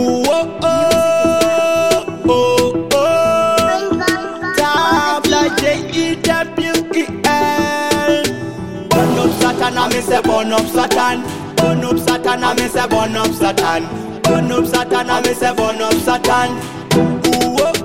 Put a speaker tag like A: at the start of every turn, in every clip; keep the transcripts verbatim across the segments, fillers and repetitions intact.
A: Ooh, oh, oh, oh, oh. Tabla J E W E L. Burn up Satan, I me say burn up Satan. Burn up Satan, I me say burn up Satan. Burn up Satan, I me say burn up Satan. Ooh, oh,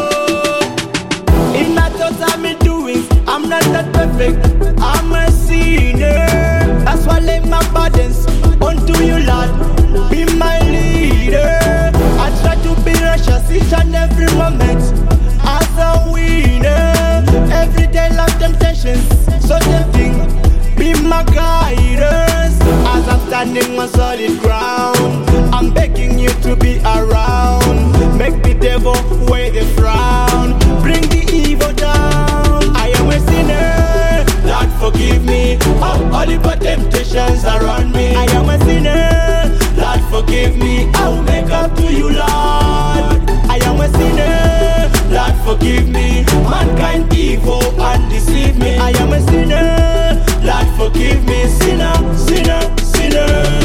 A: oh. In my thoughts and me doings, I'm not that perfect. I'm a sinner. That's why I lay my burdens unto you, Lord. Be my leader. I try to be righteous each and every moment as a winner. Every day life temptations, so tempting. Be my guidance as I'm standing on solid ground. I'm begging you to be around. Make the devil wear the frown. Bring the evil down. I am a sinner. Lord, forgive me of all the bad temptations around me. I am a sinner. Lord, forgive me. I will make up to you, Lord. I am a sinner. Lord, forgive me. Mankind evil and deceive me. I am a sinner. Lord, forgive me. Sinner, sinner, sinner.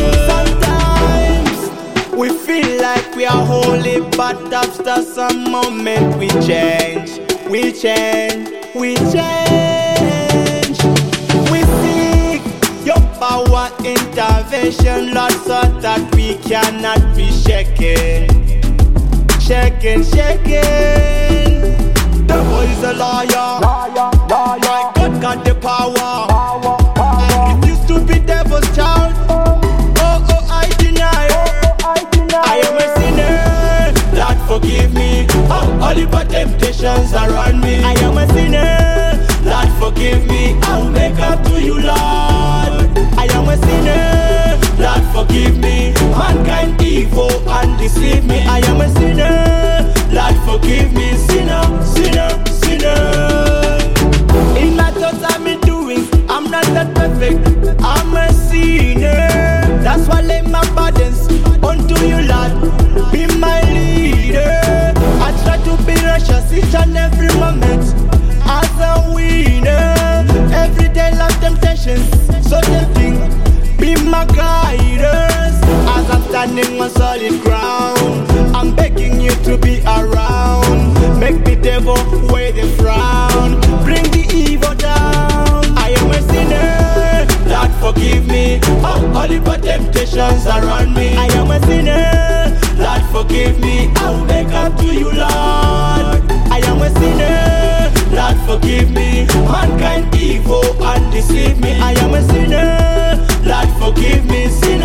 A: Sometimes we feel like we are holy, but after some moment we change. We change. We change. We seek your power intervention, Lord, so that we cannot be shaken. Shaken, shaken. The devil is a liar.
B: Liar, liar.
A: My God got the power.
B: Power, power.
A: If you stupid devil's child, oh, oh, I deny.
B: Oh, I deny.
A: I am a sinner. Lord, forgive me of all the bad temptations around me. I am a sinner. Lord, forgive me. I will make up to you, Lord. I am a sinner. Lord, forgive me. Mankind evil and deceive me. I am a sinner. Lord, forgive me. Sinner, sinner, sinner. In my thoughts and my doings, I'm not that perfect. I'm a sinner. That's why I lay my burdens unto you, Lord. Be my leader. I try to be righteous each and every moment as a winner. Every day life temptations, so tempting. Be my guidance as I'm standing on solid ground. I'm begging you to be around. Make the devil wear the frown. Bring the evil down. I am a sinner. Lord, forgive me of all the bad temptations around me. I am a sinner. Lord, forgive me. I will make up to you, Lord. I am a sinner. Lord, forgive me. Mankind evil and deceive me. I am a sinner. Lord, forgive me.